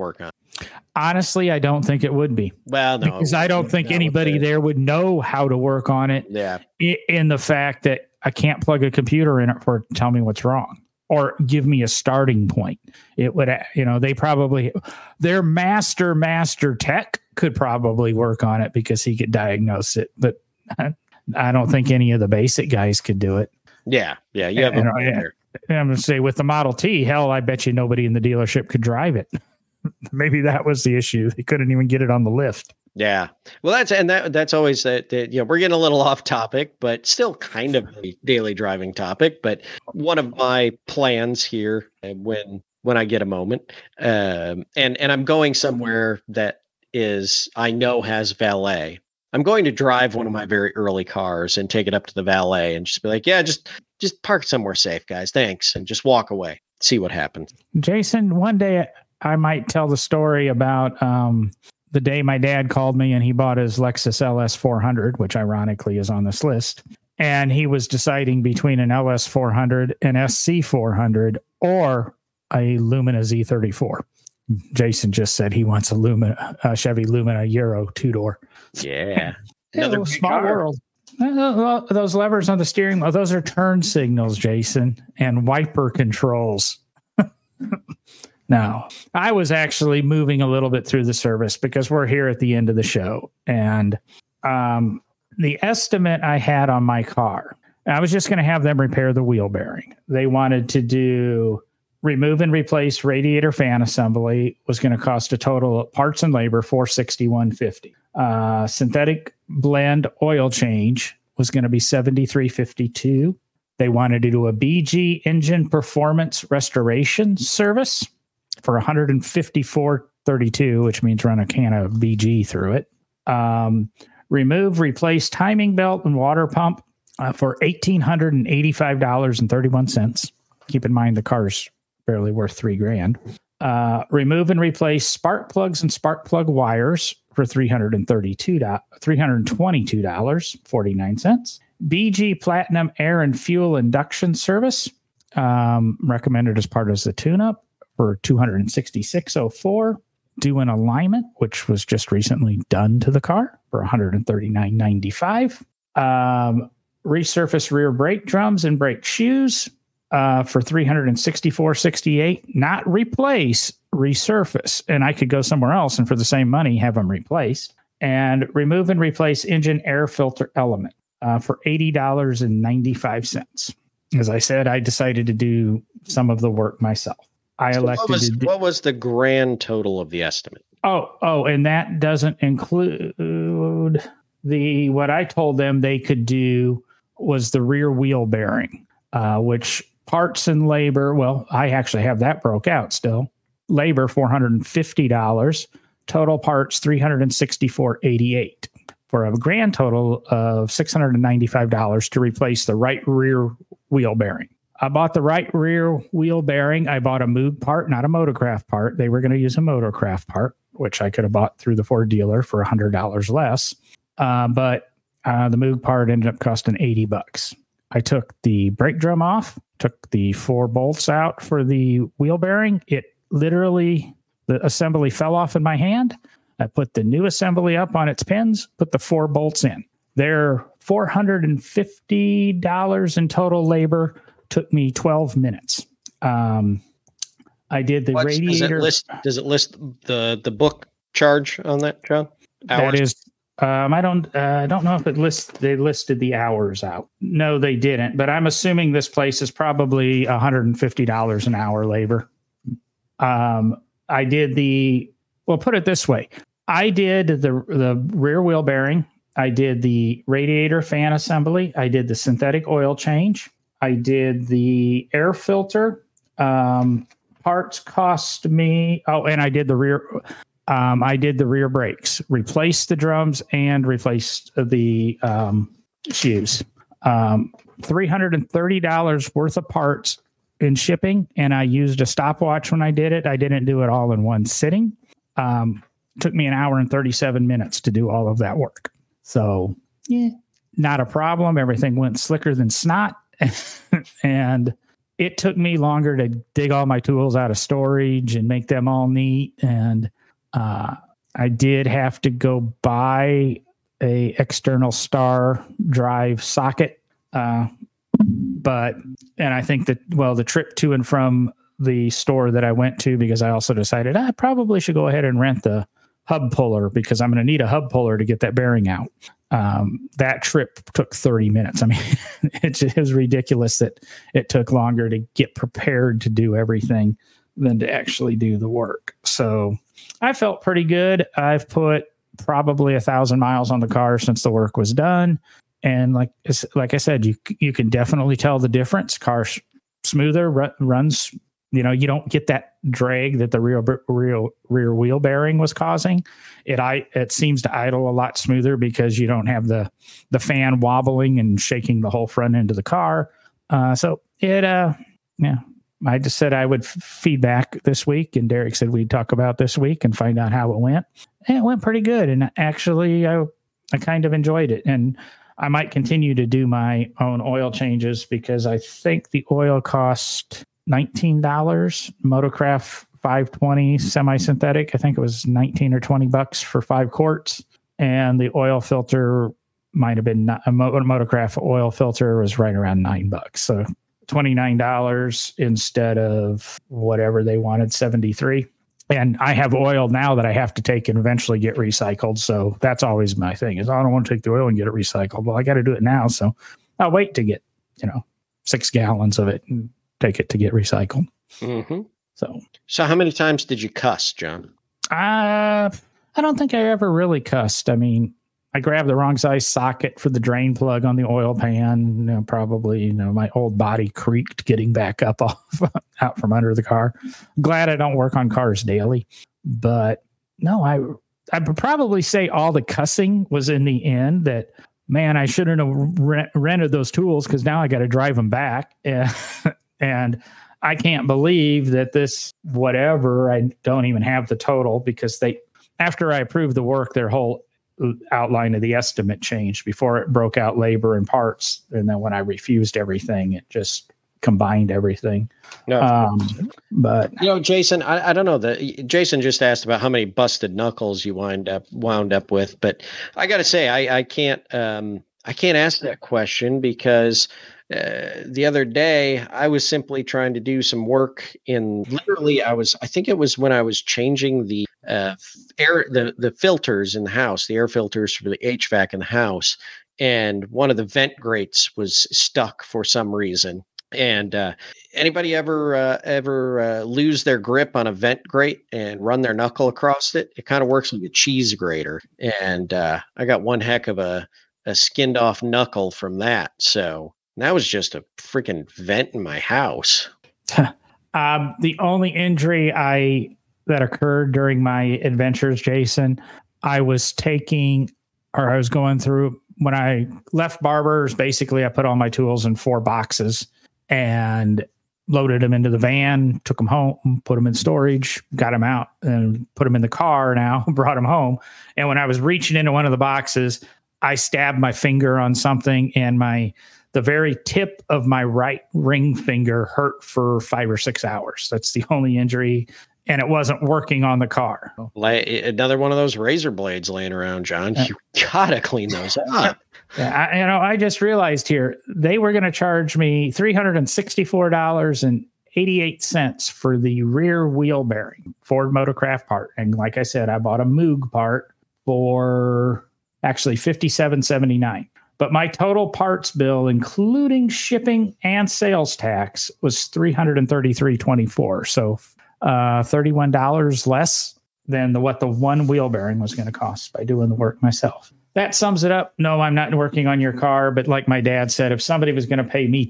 Honestly, I don't think it would be. Well, no, because I don't think anybody there would know how to work on it. Yeah. In the fact that I can't plug a computer in it for it to tell me what's wrong or give me a starting point. It would, they probably, their master tech could probably work on it because he could diagnose it. But I don't think any of the basic guys could do it. Yeah. Yeah. You have I'm going to say with the Model T, hell, I bet you nobody in the dealership could drive it. Maybe that was the issue. They couldn't even get it on the lift. Yeah. Well, that's always that, we're getting a little off topic, but still kind of a daily driving topic. But one of my plans here when I get a moment, and I'm going somewhere that I know has valet. I'm going to drive one of my very early cars and take it up to the valet and just be like, yeah, just park somewhere safe, guys. Thanks. And just walk away. See what happens. Jason, one day I might tell the story about the day my dad called me and he bought his Lexus LS 400, which ironically is on this list. And he was deciding between an LS 400, an SC 400, or a Lumina Z34. Jason just said he wants a Chevy Lumina Euro 2-door. Yeah. Another small world. Those levers on the steering wheel, those are turn signals, Jason, and wiper controls. Now, I was actually moving a little bit through the service because we're here at the end of the show. And the estimate I had on my car, I was just going to have them repair the wheel bearing. They wanted to do remove and replace radiator fan assembly, was going to cost a total of parts and labor $461.50. Synthetic blend oil change was going to be $73.52. They wanted to do a BG engine performance restoration service for $154.32, which means run a can of BG through it. Remove, replace timing belt and water pump for $1,885.31. Keep in mind the car's barely worth $3,000. Remove and replace spark plugs and spark plug wires for $322.49. BG Platinum Air and Fuel Induction Service, recommended as part of the tune-up for $266.04. Do an alignment, which was just recently done to the car for $139.95. Resurface rear brake drums and brake shoes for $364.68. Not replace, resurface. And I could go somewhere else and for the same money have them replaced. And remove and replace engine air filter element for $80.95. As I said, I decided to do some of the work myself. What was the grand total of the estimate? Oh, and that doesn't include what I told them they could do was the rear wheel bearing, which parts and labor. Well, I actually have that broke out still. Labor, $450. Total parts, $364.88 for a grand total of $695 to replace the right rear wheel bearing. I bought the right rear wheel bearing. I bought a Moog part, not a Motorcraft part. They were going to use a Motorcraft part, which I could have bought through the Ford dealer for $100 less. But the Moog part ended up costing $80. I took the brake drum off, took the 4 bolts out for the wheel bearing. It literally, the assembly fell off in my hand. I put the new assembly up on its pins, put the 4 bolts in. They're $450 in total labor. Took me 12 minutes. I did the radiator. Does it list the book charge on that, John? Hours? That is, I don't know if they listed the hours out. No, they didn't. But I'm assuming this place is probably $150 an hour labor. I did put it this way. I did the rear wheel bearing. I did the radiator fan assembly. I did the synthetic oil change. I did the air filter. Parts cost me. Oh, and I did the rear. I did the rear brakes, replaced the drums, and replaced the shoes. $330 worth of parts in shipping, and I used a stopwatch when I did it. I didn't do it all in one sitting. Took me an hour and 37 minutes to do all of that work. So, not a problem. Everything went slicker than snot. And it took me longer to dig all my tools out of storage and make them all neat. And I did have to go buy a external star drive socket. And I think that, the trip to and from the store that I went to, because I also decided I probably should go ahead and rent the hub puller because I'm going to need a hub puller to get that bearing out. That trip took 30 minutes. I mean, it was ridiculous that it took longer to get prepared to do everything than to actually do the work. So I felt pretty good. I've put probably 1,000 miles on the car since the work was done. And like I said, you can definitely tell the difference. Car's smoother, runs, you don't get that drag that the rear wheel bearing was causing. It seems to idle a lot smoother because you don't have the fan wobbling and shaking the whole front end of the car. I just said I would feedback this week, and Derek said we'd talk about this week and find out how it went. And it went pretty good. And actually, I kind of enjoyed it. And I might continue to do my own oil changes because I think the oil cost $19. Motocraft 520 semi-synthetic. I think it was 19 or $20 for 5 quarts. And the oil filter might have been a Motocraft oil filter was right around $9. So $29 instead of whatever they wanted, $73. And I have oil now that I have to take and eventually get recycled. So that's always my thing is I don't want to take the oil and get it recycled. Well, I got to do it now. So I'll wait to get, 6 gallons of it and take it to get recycled. Mm-hmm. So how many times did you cuss, John? I don't think I ever really cussed. I mean, I grabbed the wrong size socket for the drain plug on the oil pan. Probably, my old body creaked getting back up out from under the car. Glad I don't work on cars daily. But no, I would probably say all the cussing was in the end that, man, I shouldn't have rented those tools because now I got to drive them back. And I can't believe that this whatever, I don't even have the total because after I approved the work, their whole outline of the estimate changed before it broke out labor and parts. And then when I refused everything, it just combined everything. No, but Jason, I don't know that Jason just asked about how many busted knuckles you wound up with, but I got to say, I can't ask that question because the other day I was simply trying to do some work I think it was when I was changing the the filters in the house, the air filters for the HVAC in the house. And one of the vent grates was stuck for some reason. And anybody ever lose their grip on a vent grate and run their knuckle across it? It kind of works like a cheese grater. And I got one heck of a skinned off knuckle from that. So that was just a freaking vent in my house. The only injury that occurred during my adventures, Jason, I was going through when I left Barber's. Basically, I put all my tools in 4 boxes and loaded them into the van, took them home, put them in storage, got them out and put them in the car now, brought them home. And when I was reaching into one of the boxes, I stabbed my finger on something and the very tip of my right ring finger hurt for 5 or 6 hours. That's the only injury. And it wasn't working on the car. Another one of those razor blades laying around, John. You gotta clean those up. Yeah, I just realized here they were going to charge me $364.88 for the rear wheel bearing, Ford Motorcraft part. And like I said, I bought a Moog part for actually $57.79. But my total parts bill, including shipping and sales tax, was $333.24. So $31 less than what the one wheel bearing was going to cost by doing the work myself. That sums it up. No, I'm not working on your car, but like my dad said, if somebody was going to pay me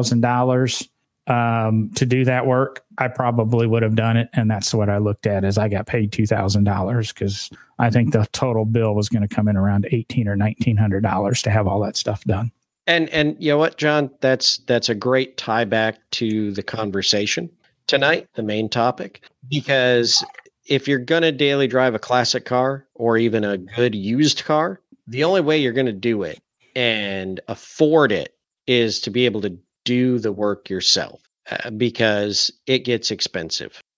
$2,000 to do that work, I probably would have done it. And that's what I looked at as I got paid $2,000 because I think the total bill was going to come in around $1,800 or $1,900 to have all that stuff done. And you know what, John, that's a great tie back to the conversation tonight, the main topic, because if you're going to daily drive a classic car or even a good used car, the only way you're going to do it and afford it is to be able to do the work yourself because it gets expensive.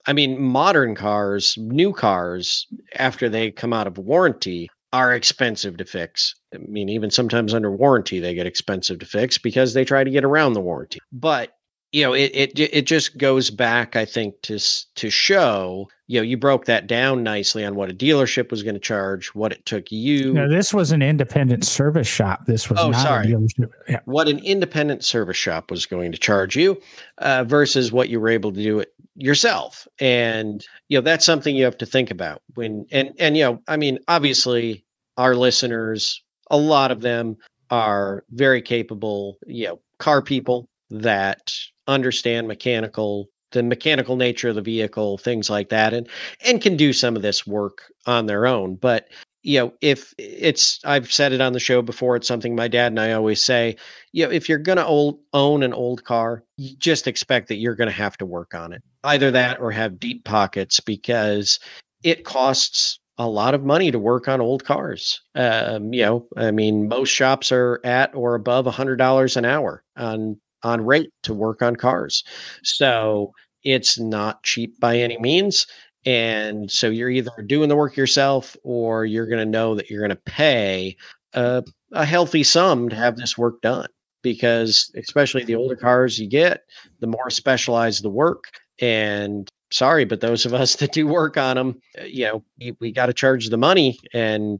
I mean, modern cars, new cars, after they come out of warranty, are expensive to fix. I mean, even sometimes under warranty, they get expensive to fix because they try to get around the warranty. But it just goes back, I think, to show, you broke that down nicely on what a dealership was going to charge, what it took you. No, this was an independent service shop. This was not a dealership. Yeah. What an independent service shop was going to charge you versus what you were able to do it yourself. And, that's something you have to think about I mean, obviously our listeners, a lot of them are very capable, car people that understand the mechanical nature of the vehicle, things like that, and can do some of this work on their own. But if I've said it on the show before, it's something my dad and I always say, if you're going to own an old car, you just expect that you're going to have to work on it. Either that or have deep pockets, because it costs a lot of money to work on old cars. I mean, most shops are at or above $100 an hour on rate to work on cars. So it's not cheap by any means. And so you're either doing the work yourself, or you're going to know that you're going to pay a healthy sum to have this work done, because especially the older cars you get, the more specialized the work. And sorry, but those of us that do work on them, we got to charge the money, and,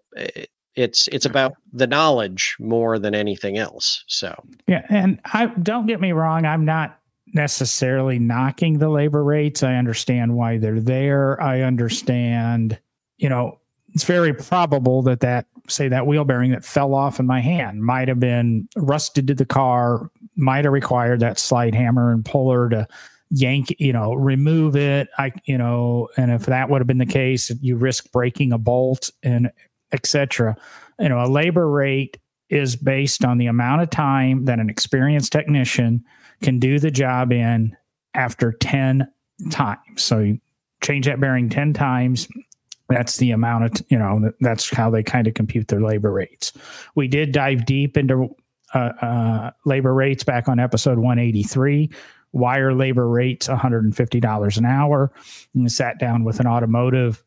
it's about the knowledge more than anything else. So, yeah. And don't get me wrong, I'm not necessarily knocking the labor rates. I understand why they're there. I understand, it's very probable that wheel bearing that fell off in my hand might have been rusted to the car, might have required that slide hammer and puller to yank, remove it. And if that would have been the case, you risk breaking a bolt and etc. A labor rate is based on the amount of time that an experienced technician can do the job in after 10 times. So you change that bearing 10 times. That's the amount of, that's how they kind of compute their labor rates. We did dive deep into labor rates back on episode 183. Wire labor rates, $150 an hour. And sat down with an automotive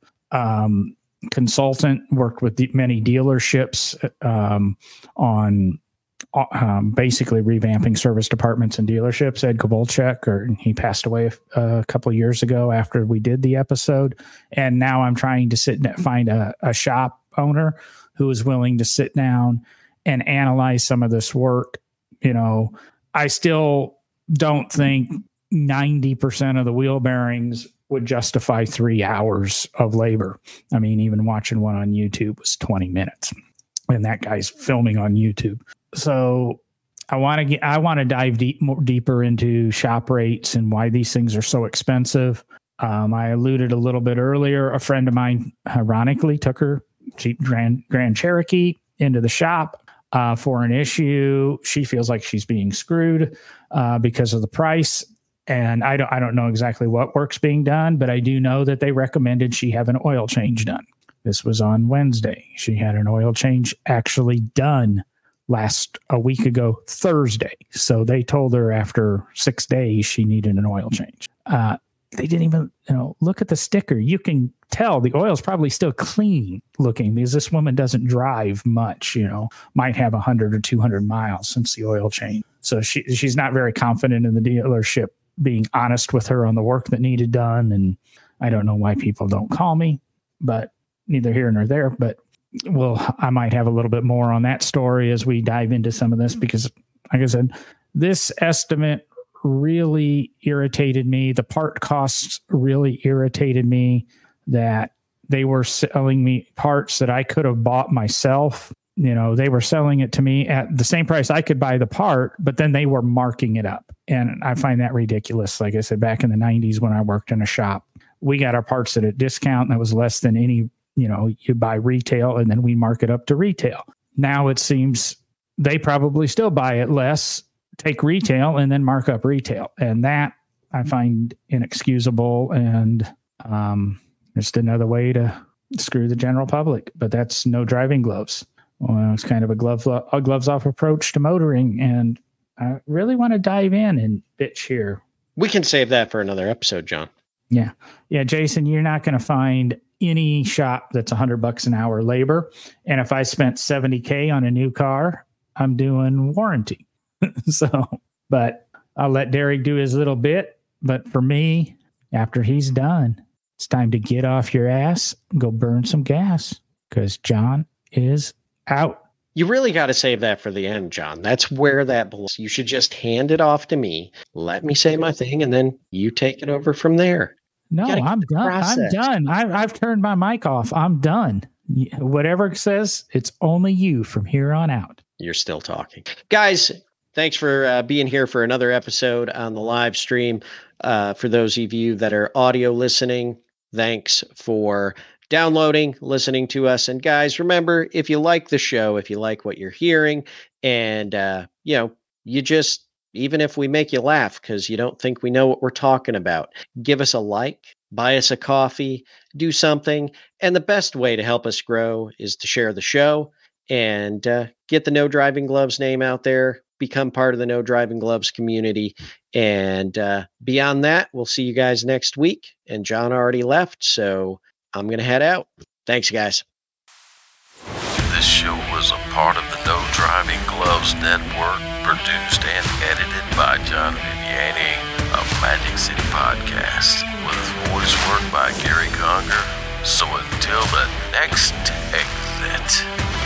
consultant, worked with many dealerships on basically revamping service departments and dealerships. Ed Kovalchuk, he passed away a couple of years ago after we did the episode. And now I'm trying to find a shop owner who is willing to sit down and analyze some of this work. I still don't think 90% of the wheel bearings would justify 3 hours of labor. I mean, even watching one on YouTube was 20 minutes, and that guy's filming on YouTube. So I want to dive deeper into shop rates and why these things are so expensive. I alluded a little bit earlier. A friend of mine, ironically, took her Jeep Grand Cherokee into the shop for an issue. She feels like she's being screwed because of the price. And I don't know exactly what work's being done, but I do know that they recommended she have an oil change done. This was on Wednesday. She had an oil change actually done a week ago, Thursday. So they told her after 6 days she needed an oil change. They didn't even, look at the sticker. You can tell the oil's probably still clean looking because this woman doesn't drive much, might have 100 or 200 miles since the oil change. So she's not very confident in the dealership being honest with her on the work that needed done. And I don't know why people don't call me, but neither here nor there. But I might have a little bit more on that story as we dive into some of this, because like I said, this estimate really irritated me. The part costs really irritated me, that they were selling me parts that I could have bought myself. They were selling it to me at the same price I could buy the part, but then they were marking it up. And I find that ridiculous. Like I said, back in the 90s when I worked in a shop, we got our parts at a discount that was less than any, you buy retail, and then we mark it up to retail. Now it seems they probably still buy it less, take retail, and then mark up retail. And that I find inexcusable, and just another way to screw the general public. But that's no driving gloves. Well, it's kind of a gloves off approach to motoring, and I really want to dive in and bitch here. We can save that for another episode, John. Yeah, Jason, you're not going to find any shop that's $100 an hour labor. And if I spent $70K on a new car, I'm doing warranty. But I'll let Derek do his little bit. But for me, after he's done, it's time to get off your ass and go burn some gas because John is out. You really got to save that for the end, John. That's where that belongs. You should just hand it off to me. Let me say my thing, and then you take it over from there. No, I'm done. I'm done. I've turned my mic off. I'm done. Whatever it says, it's only you from here on out. You're still talking. Guys, thanks for being here for another episode on the live stream. For those of you that are audio listening, thanks for downloading, listening to us. And guys, remember, if you like the show, if you like what you're hearing, and, you just, even if we make you laugh because you don't think we know what we're talking about, give us a like, buy us a coffee, do something. And the best way to help us grow is to share the show and get the No Driving Gloves name out there, become part of the No Driving Gloves community. And beyond that, we'll see you guys next week. And John already left, so I'm going to head out. Thanks, guys. This show was a part of the No Driving Gloves Network, produced and edited by John Viviani of Magic City Podcast, with voice work by Gary Conger. So until the next exit.